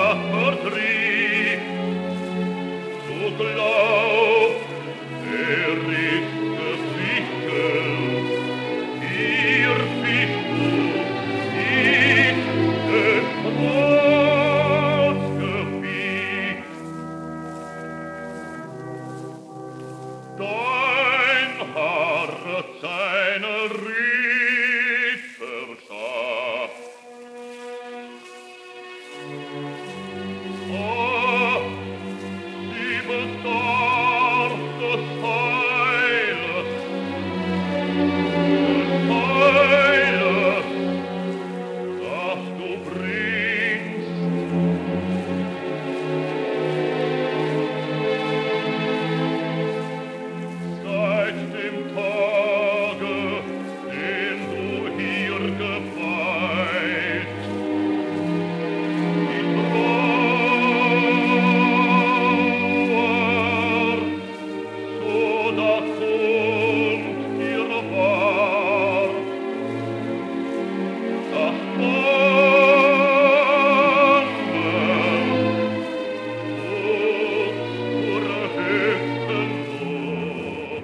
vertrieb. Du glaub, ist gewichen, hier bist du, ist es ausgewiegt. Dein Haar seine Ried verschafft. Oh, sie bedarf des Heiles, das du bringst. Seit dem Tage, den du hier geweiht, die Trauer, so da kommt dir wahr, das Bangen, zur höchsten Not.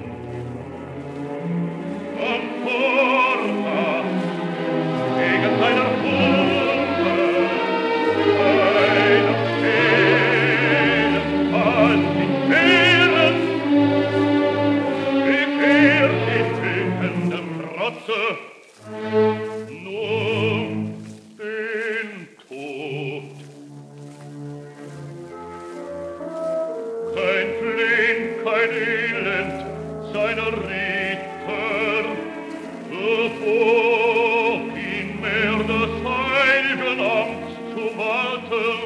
Am Vortag, wegen seiner Wunde, seiner Seele, als die Seelen, bekehrt in wütendem Trotze, nur den Tod. Kein Flehen, kein Elend seiner Ritter bevor ihn mehr des heiligen Amts zu walten.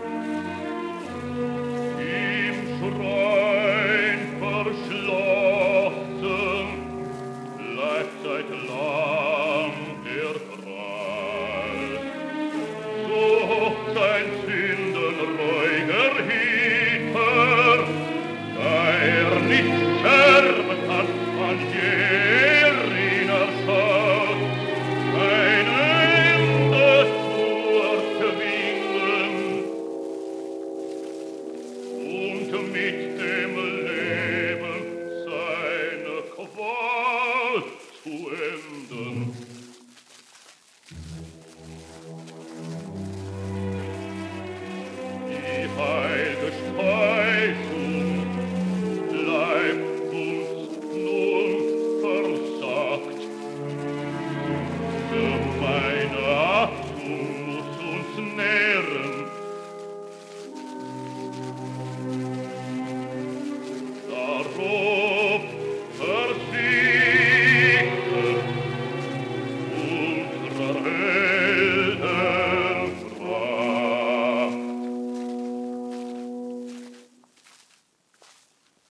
Im Schrein verschlossen bleibt seit lang der Kreis. So hofft sein sündenreuiger Hüter, da nicht sterben kann an jener Schaut, ein Ende zu erzwingen und mit